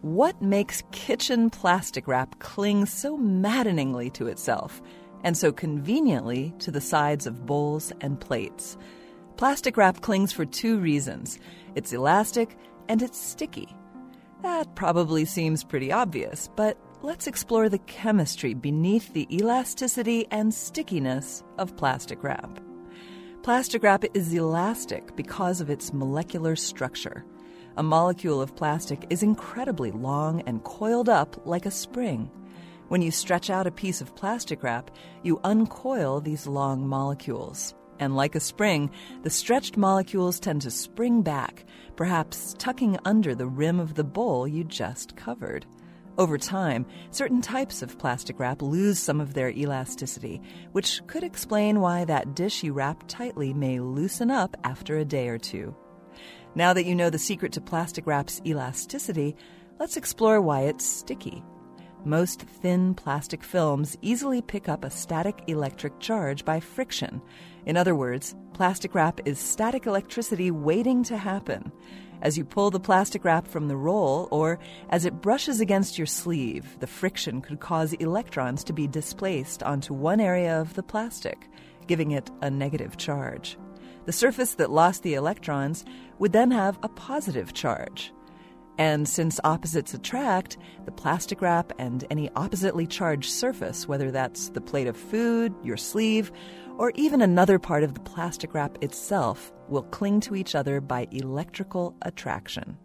What makes kitchen plastic wrap cling so maddeningly to itself and so conveniently to the sides of bowls and plates? Plastic wrap clings for two reasons. It's elastic and it's sticky. That probably seems pretty obvious, but let's explore the chemistry beneath the elasticity and stickiness of plastic wrap. Plastic wrap is elastic because of its molecular structure. A molecule of plastic is incredibly long and coiled up like a spring. When you stretch out a piece of plastic wrap, you uncoil these long molecules. And like a spring, the stretched molecules tend to spring back, perhaps tucking under the rim of the bowl you just covered. Over time, certain types of plastic wrap lose some of their elasticity, which could explain why that dish you wrap tightly may loosen up after a day or two. Now that you know the secret to plastic wrap's elasticity, let's explore why it's sticky. Most thin plastic films easily pick up a static electric charge by friction. In other words, plastic wrap is static electricity waiting to happen. As you pull the plastic wrap from the roll or as it brushes against your sleeve, the friction could cause electrons to be displaced onto one area of the plastic, giving it a negative charge. The surface that lost the electrons would then have a positive charge. And since opposites attract, the plastic wrap and any oppositely charged surface, whether that's the plate of food, your sleeve, or even another part of the plastic wrap itself, will cling to each other by electrical attraction.